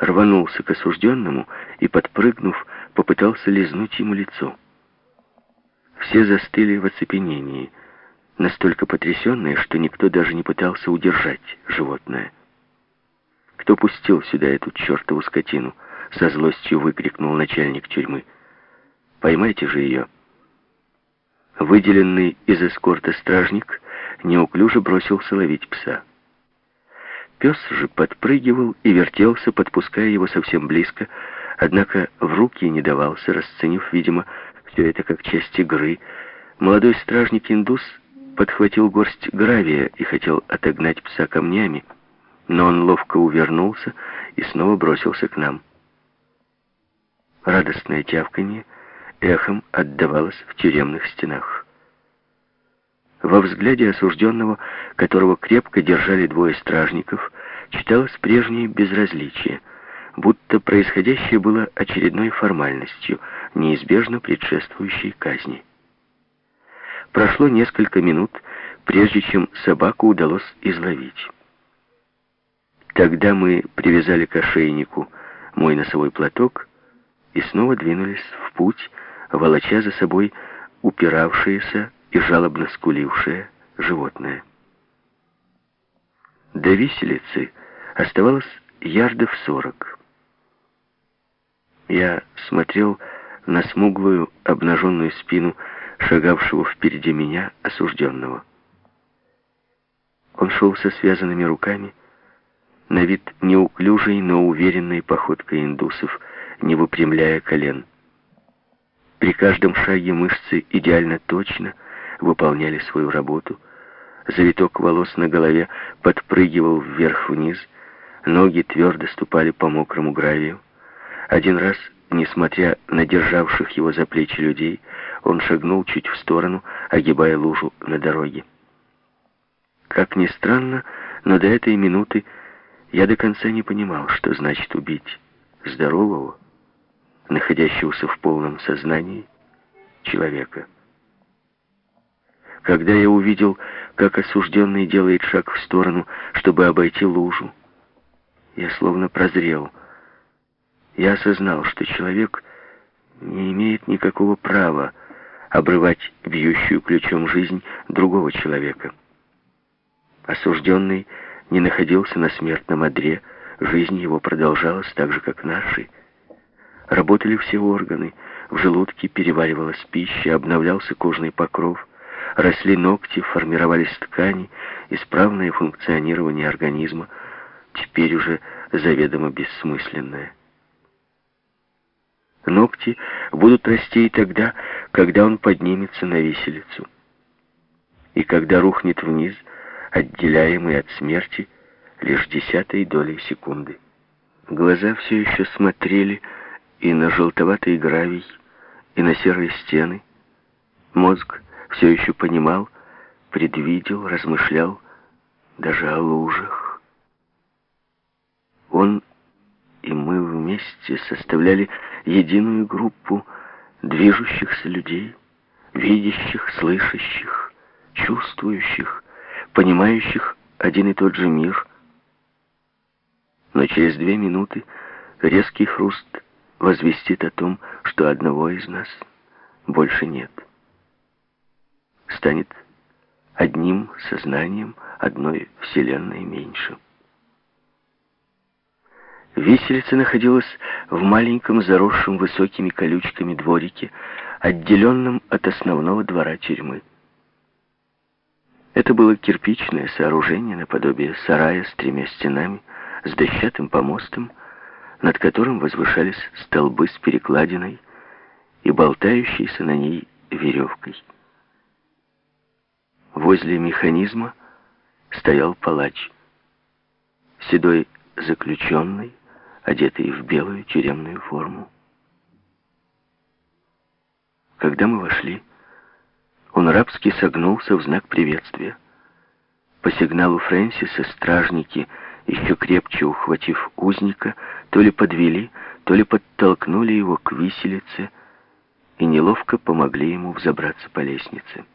рванулся к осужденному и, подпрыгнув, попытался лизнуть ему лицо. Все застыли в оцепенении, настолько потрясенные, что никто даже не пытался удержать животное. «Кто пустил сюда эту чертову скотину?» — со злостью выкрикнул начальник тюрьмы. «Поймайте же ее!» Выделенный из эскорта стражник неуклюже бросился ловить пса. Пес же подпрыгивал и вертелся, подпуская его совсем близко, однако в руки не давался, расценив, видимо, все это как часть игры. Молодой стражник-индус подхватил горсть гравия и хотел отогнать пса камнями, но он ловко увернулся и снова бросился к нам. Радостное тявканье эхом отдавалось в тюремных стенах. Во взгляде осужденного, которого крепко держали двое стражников, читалось прежнее безразличие, будто происходящее было очередной формальностью, неизбежно предшествующей казни. Прошло несколько минут, прежде чем собаку удалось изловить. Тогда мы привязали к ошейнику мой носовой платок и снова двинулись в путь, волоча за собой упиравшееся и жалобно скулившее животное. До виселицы оставалось ярдов 40. Я смотрел на смуглую обнаженную спину шагавшего впереди меня осужденного. Он шел со связанными руками, на вид неуклюжей, но уверенной походкой индусов, не выпрямляя колен. При каждом шаге мышцы идеально точно выполняли свою работу. Завиток волос на голове подпрыгивал вверх-вниз, ноги твердо ступали по мокрому гравию. Один раз, несмотря на державших его за плечи людей, он шагнул чуть в сторону, огибая лужу на дороге. Как ни странно, но до этой минуты я до конца не понимал, что значит убить здорового, находящегося в полном сознании человека. Когда я увидел, как осужденный делает шаг в сторону, чтобы обойти лужу, я словно прозрел. Я осознал, что человек не имеет никакого права обрывать бьющую ключом жизнь другого человека. Осужденный не находился на смертном одре, жизнь его продолжалась так же, как наши. Работали все органы, в желудке переваривалась пища, обновлялся кожный покров, росли ногти, формировались ткани, исправное функционирование организма, теперь уже заведомо бессмысленное. Ногти будут расти и тогда, когда он поднимется на виселицу. И когда рухнет вниз, отделяемый от смерти лишь 10-ой долей секунды. Глаза все еще смотрели и на желтоватый гравий, и на серые стены. Мозг все еще понимал, предвидел, размышлял даже о лужах. Он и мы вместе составляли единую группу движущихся людей, видящих, слышащих, чувствующих, понимающих один и тот же мир. Но через 2 минуты резкий хруст возвестит о том, что одного из нас больше нет. Станет одним сознанием, одной вселенной меньше. Виселица находилась в маленьком заросшем высокими колючками дворике, отделенном от основного двора тюрьмы. Это было кирпичное сооружение наподобие сарая с 3 стенами, с дощатым помостом, над которым возвышались столбы с перекладиной и болтающейся на ней веревкой. Возле механизма стоял палач, седой заключенный, одетый в белую тюремную форму. Когда мы вошли, он рабски согнулся в знак приветствия. По сигналу Фрэнсиса стражники, еще крепче ухватив узника, то ли подвели, то ли подтолкнули его к виселице и неловко помогли ему взобраться по лестнице.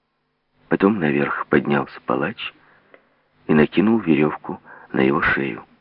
Потом наверх поднялся палач и накинул веревку на его шею.